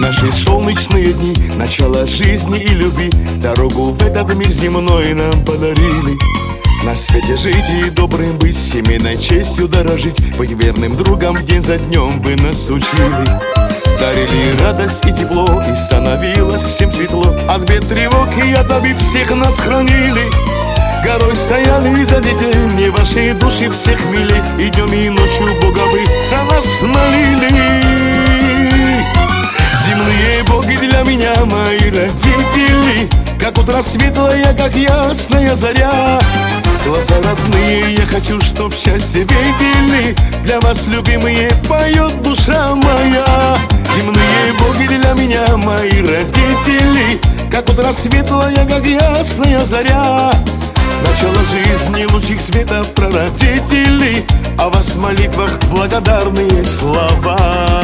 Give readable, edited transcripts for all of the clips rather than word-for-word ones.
наши солнечные дни, начало жизни и любви, дорогу в этот мир земной нам подарили. На свете жить и добрым быть, семейной честью дорожить, быть верным другом день за днем вы нас учили. Дарили радость и тепло, и становилось всем светло. От бед, тревог и от обид всех нас хранили. Горой стояли за детей, мне ваши души всех мили, и днем и ночью Бога вы за нас молили. Земные боги для меня мои родители, как утро светлое, как ясная заря. Глаза родные, я хочу, чтоб счастье видели, для вас, любимые, поет душа моя. Земные боги для меня мои родители, как утро светлое, как ясная заря. Начало жизни лучик света прародителей, о вас в молитвах благодарные слова.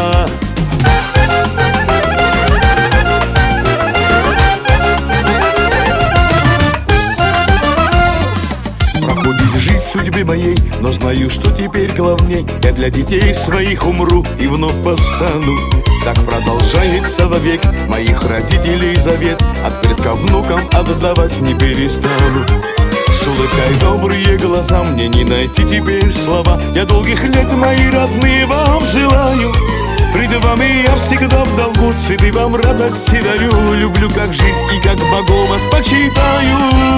Проходит жизнь в судьбе моей, но знаю, что теперь главней. Я для детей своих умру и вновь восстану. Так продолжается вовек моих родителей завет, от предков внукам отдавать не перестану. С улыбкой добрые глаза, мне не найти теперь слова. Я долгих лет, мои родные, вам желаю. Пред вами я всегда в долгу, цветы вам радости дарю. Люблю как жизнь и как богов вас почитаю.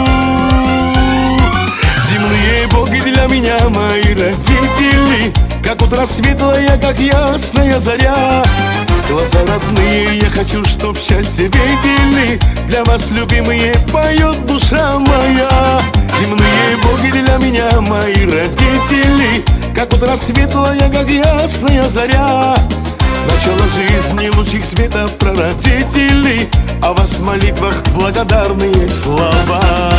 Земные боги для меня мои родители, как утро светлое, как ясная заря. Глаза родные, я хочу, чтоб счастье видели, для вас, любимые, поет душа моя. Земные боги для меня мои родители, как утро светлое, как ясная заря. Начало жизни лучик света прародителей, о вас в молитвах благодарные слова.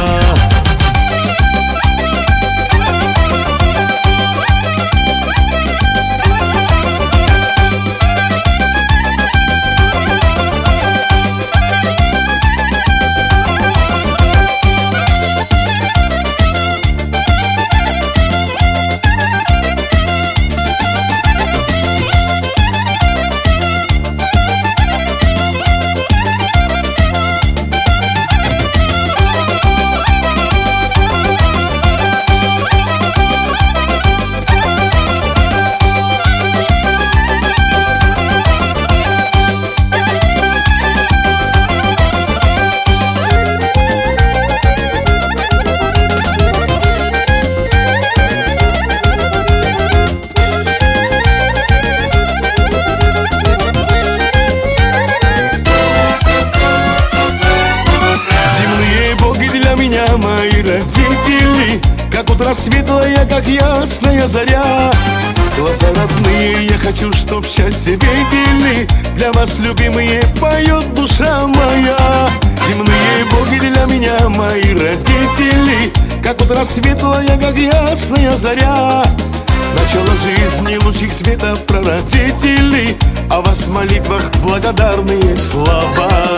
Мои родители, как утро светлое, как ясная заря. Глаза родные, я хочу, чтоб счастье видели, для вас, любимые, поет душа моя. Земные боги для меня мои родители, как утро светлое, как ясная заря. Начало жизни лучик света прародителей, о вас в молитвах благодарные слова.